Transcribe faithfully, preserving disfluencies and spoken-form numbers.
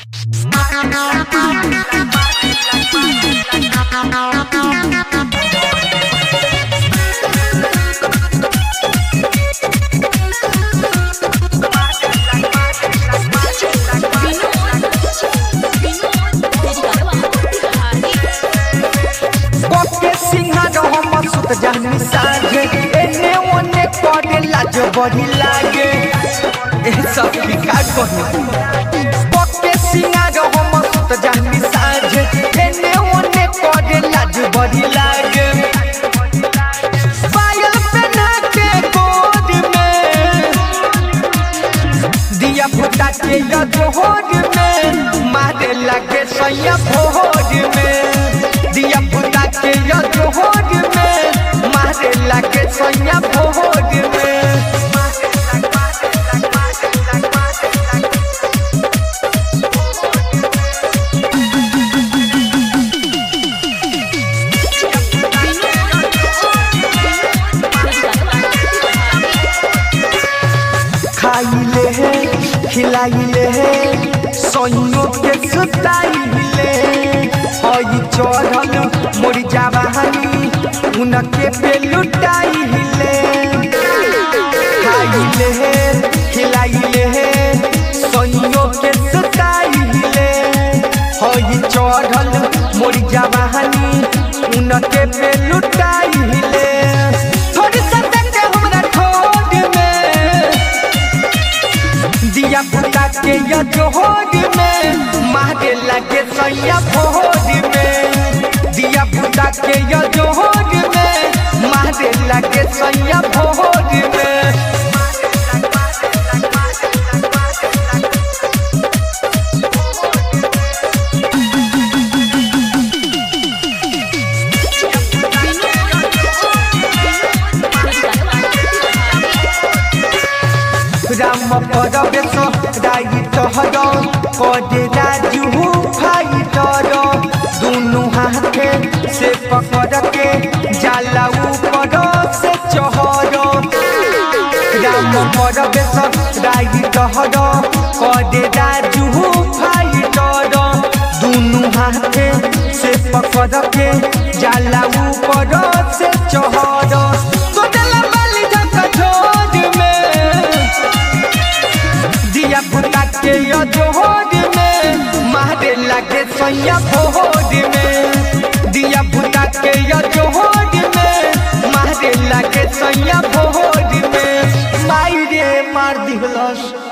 जानी सागे एने ओने करे लाज बड़ी लागे ए सब की का कही पक्के सिंगार हम सुत जानी सागे एने ओने करे लाज बड़ी लागे पायल पहना के गोद में दिया फुटा के जोहर में मारे लगे सैया भोर में दिया फुटा के जोहर में मारे लगे सैया भोर में खाइले है खिलाइले है सोइयों के सुताइले हई चढ़ल मोर जवानी उनके पे लुटाइले खाइले है खिलाइले है सोइयों के सुताइले हई चढ़ल मोर जवानी उनके पे लुटाइले थोड़ी सदा के हमरा ठोड में दिया फुटा के या जोहर में मारे लगे सैया भोर में दिया फुटा के या जोहर में मारे लगे सैया भोर में राम परवेश राई तहर कदे राजू भाई डर दोनों हाथे से पकड़ के जाला ऊपर से चहर राम परवेश राई तहर कदे राजू भाई डर दोनों हाथे से पकड़ के जाला ऊपर से चहर के जोहर में मारे लगे सैया भोर में दिया फुटा के जोहर में मारे लगे सैया भोर में माई रे मार दिहलस।